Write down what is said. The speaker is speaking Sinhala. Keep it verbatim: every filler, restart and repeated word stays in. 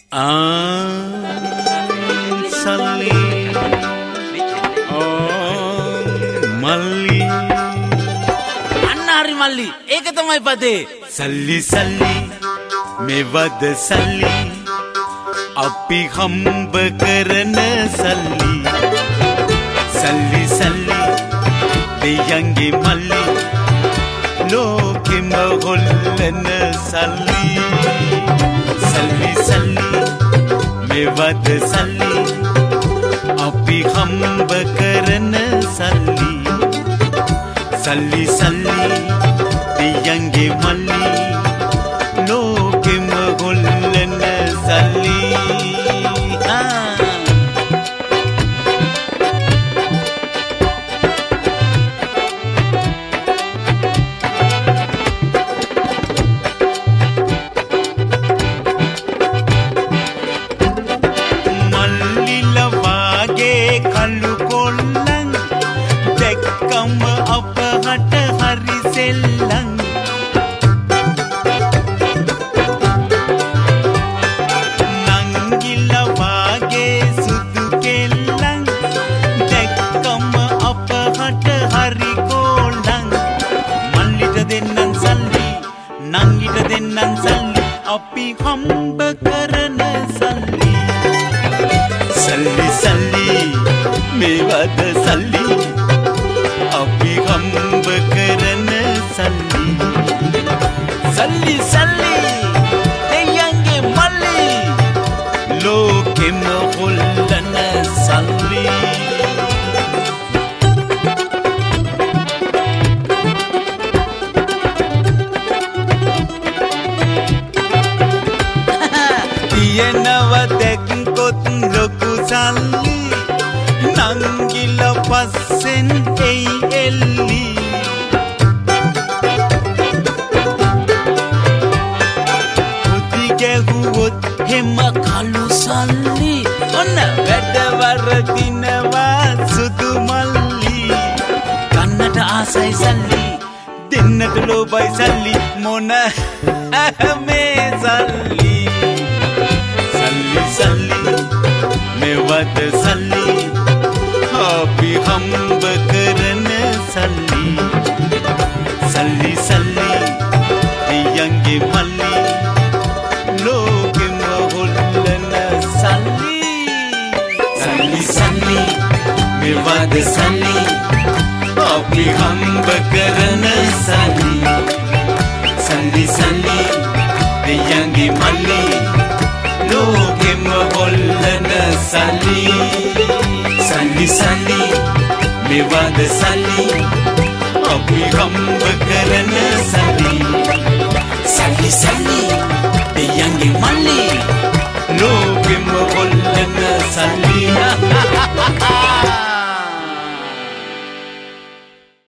සල්ලි මල්ලි අන්න හරි මල්ලි ඒක තමයි පදේ සල්ලි සල්ලි මෙවද සල්ලි අපි හම්බ කරන සල්ලි සල්ලි සල්ලි දෙයන්ගේ මල්ලි ලෝකෙම හොල්ලන සල්ලි සල්ලි සල්ලි මෙවද සල්ලි අපි හම්බ කරන සල්ලි සල්ලි සල්ලි දෙයන්ගේ මල්ලි ලෝකෙම හොල්ලන සල්ලි කලු කොල්ලන් දැක්කම අපහට හරි සෙල්ලන් නංගිල වාගේ සුදු කෙල්ලන් දැක්කම අපහට හරි කොල්ලන් මල්ලිට දෙන්නන් සල්ලි නංගිට දෙන්නන් සල්ලි අපි හම්බ කරන සල්ලි සල්ලි සල්ලි මෙවද සල්ලි අපි හම්බ කරන සල්ලි සල්ලි සල්ලි දෙයන්ගේ මල්ලි ලෝකෙම හොල්ලන සල්ලි තියෙනව දැක්කොත් ලොකු සල්ලි නංගිල පස්සෙන් එයි එල්ලි පුති ගැහුවොත් හෙම කළු සල්ලි ඔන්න වැඩවරදිනවා සුදු මල්ලි කන්නට ආසයි සල්ලි දෙන්නට ලෝබයි සල්ලි මොන මේ සල්ලි සල්ලි සල්ලි මෙවද සල්ලි අපි හම්බ කරන සල්ලි සල්ලි සල්ලි දෙයන්ගේ මල්ලි ලෝකෙම හොල්ලන සල්ලි සල්ලි සල්ලි මෙවද සල්ලි අපි හම්බ කරන සල්ලි සල්ලි සල්ලි දෙයන්ගේ මල්ලි ලෝකෙම හොල්ලන සල්ලි සල්ලි සල්ලි මෙවද සල්ලි අපි හම්බ කරන සල්ලි සල්ලි සල්ලි දෙයන්ගේ මල්ලි ලෝකෙම හොල්ලන සල්ලි